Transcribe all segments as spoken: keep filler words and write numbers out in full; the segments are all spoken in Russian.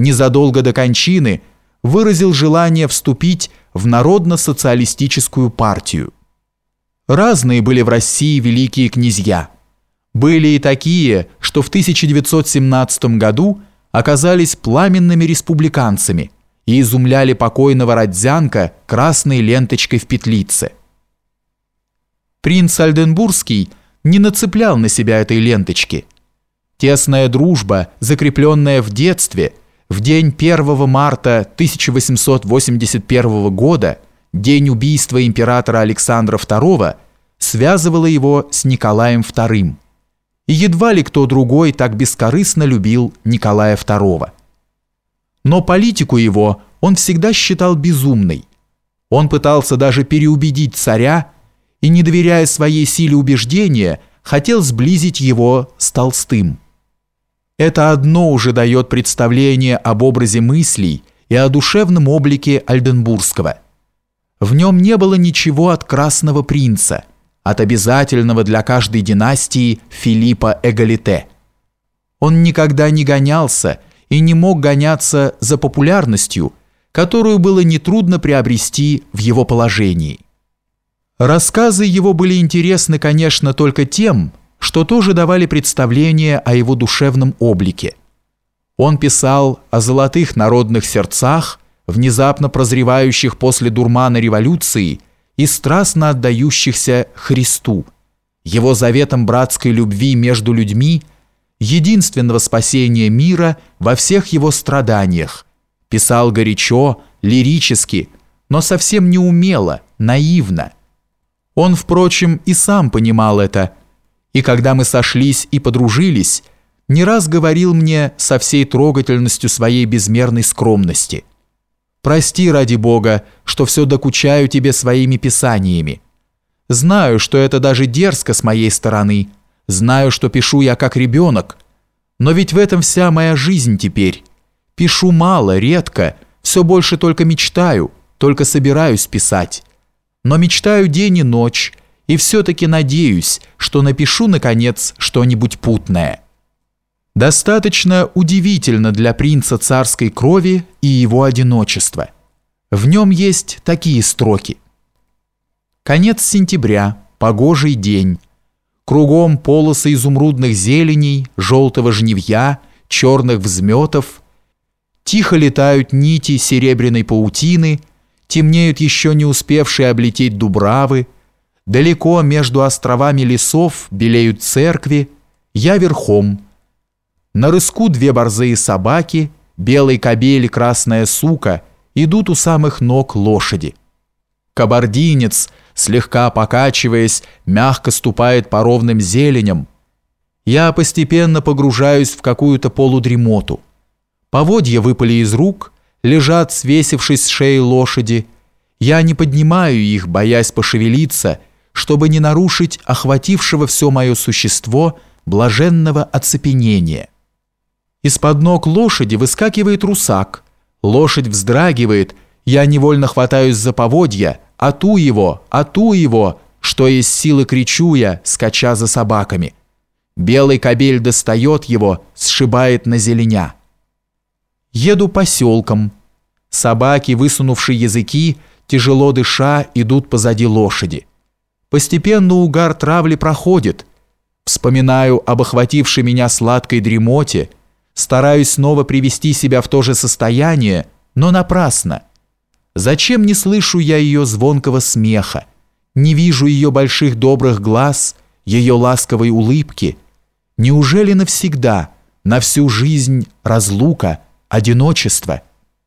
незадолго до кончины выразил желание вступить в Народно-социалистическую партию. Разные были в России великие князья. Были и такие, что в тысяча девятьсот семнадцатом году оказались пламенными республиканцами и изумляли покойного Родзянко красной ленточкой в петлице. Принц Ольденбургский не нацеплял на себя этой ленточки. Тесная дружба, закрепленная в детстве, в день первого марта тысяча восемьсот восемьдесят первого года, день убийства императора Александра второго, связывала его с Николаем вторым. И едва ли кто другой так бескорыстно любил Николая второго. Но политику его он всегда считал безумной. Он пытался даже переубедить царя и, не доверяя своей силе убеждения, хотел сблизить его с Толстым. Это одно уже дает представление об образе мыслей и о душевном облике Ольденбургского. В нем не было ничего от Красного принца, от обязательного для каждой династии Филиппа Эгалите. Он никогда не гонялся и не мог гоняться за популярностью, которую было нетрудно приобрести в его положении. Рассказы его были интересны, конечно, только тем, что тоже давали представление о его душевном облике. Он писал о золотых народных сердцах, внезапно прозревающих после дурмана революции и страстно отдающихся Христу, его заветом братской любви между людьми, единственного спасения мира во всех его страданиях. Писал горячо, лирически, но совсем неумело, наивно. Он, впрочем, и сам понимал это, и когда мы сошлись и подружились, не раз говорил мне со всей трогательностью своей безмерной скромности: «Прости, ради Бога, что все докучаю тебе своими писаниями. Знаю, что это даже дерзко с моей стороны, знаю, что пишу я как ребенок, но ведь в этом вся моя жизнь теперь. Пишу мало, редко, все больше только мечтаю, только собираюсь писать. Но мечтаю день и ночь, и все-таки надеюсь, что напишу, наконец, что-нибудь путное». Достаточно удивительно для принца царской крови и его одиночества. В нем есть такие строки. Конец сентября, погожий день. Кругом полосы изумрудных зеленей, желтого жнивья, черных взметов. Тихо летают нити серебряной паутины, темнеют еще не успевшие облететь дубравы. Далеко между островами лесов белеют церкви. Я верхом. На рыску две борзые собаки, белый кобель и красная сука идут у самых ног лошади. Кабардинец, слегка покачиваясь, мягко ступает по ровным зеленям. Я постепенно погружаюсь в какую-то полудремоту. Поводья выпали из рук, лежат, свесившись с шеи лошади. Я не поднимаю их, боясь пошевелиться, чтобы не нарушить охватившего все мое существо блаженного оцепенения. Из-под ног лошади выскакивает русак. Лошадь вздрагивает, я невольно хватаюсь за поводья, ату его, ату его, что есть силы кричу я, скача за собаками. Белый кобель достает его, сшибает на зеленя. Еду поселком. Собаки, высунувшие языки, тяжело дыша, идут позади лошади. Постепенно угар травли проходит. Вспоминаю об охватившей меня сладкой дремоте, стараюсь снова привести себя в то же состояние, но напрасно. Зачем не слышу я ее звонкого смеха, не вижу ее больших добрых глаз, ее ласковой улыбки? Неужели навсегда, на всю жизнь разлука, одиночество?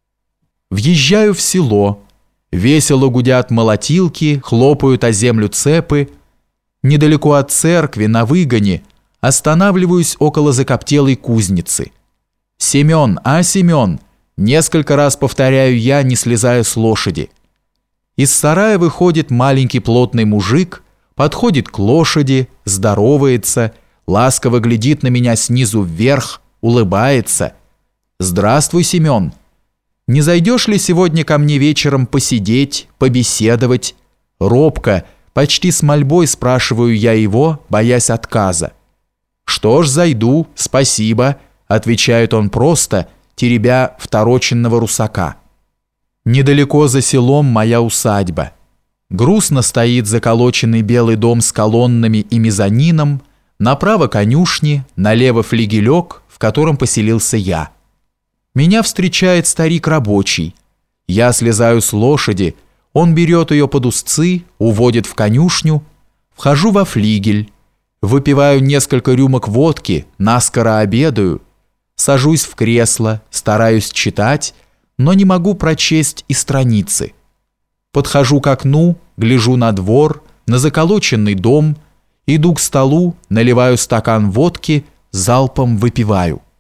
Въезжаю в село, весело гудят молотилки, хлопают о землю цепы. Недалеко от церкви, на выгоне, останавливаюсь около закоптелой кузницы. «Семен, а, Семен!» Несколько раз повторяю я, не слезая с лошади. Из сарая выходит маленький плотный мужик, подходит к лошади, здоровается, ласково глядит на меня снизу вверх, улыбается. «Здравствуй, Семен! Не зайдешь ли сегодня ко мне вечером посидеть, побеседовать?» Робко, почти с мольбой спрашиваю я его, боясь отказа. «Что ж, зайду, спасибо», — отвечает он просто, теребя второченного русака. Недалеко за селом моя усадьба. Грустно стоит заколоченный белый дом с колоннами и мезонином, направо конюшни, налево флигелек, в котором поселился я. Меня встречает старик рабочий. Я слезаю с лошади, он берет ее под узцы, уводит в конюшню, вхожу во флигель, выпиваю несколько рюмок водки, наскоро обедаю, сажусь в кресло, стараюсь читать, но не могу прочесть и страницы. Подхожу к окну, гляжу на двор, на заколоченный дом, иду к столу, наливаю стакан водки, залпом выпиваю.